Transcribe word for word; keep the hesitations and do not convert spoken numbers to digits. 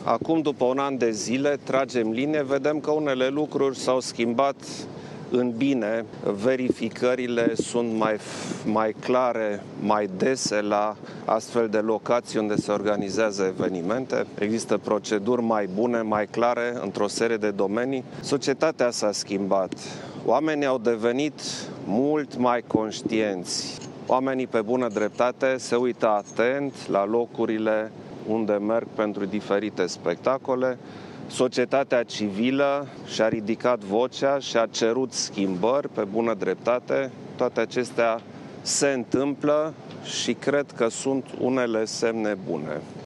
Acum, după un an de zile, tragem linie, vedem că unele lucruri s-au schimbat în bine. Verificările sunt mai, mai clare, mai dese la astfel de locații unde se organizează evenimente. Există proceduri mai bune, mai clare într-o serie de domenii. Societatea s-a schimbat. Oamenii au devenit mult mai conștienți. Oamenii, pe bună dreptate, se uită atent la locurile unde merg pentru diferite spectacole. Societatea civilă și-a ridicat vocea și a cerut schimbări pe bună dreptate. Toate acestea se întâmplă și cred că sunt unele semne bune.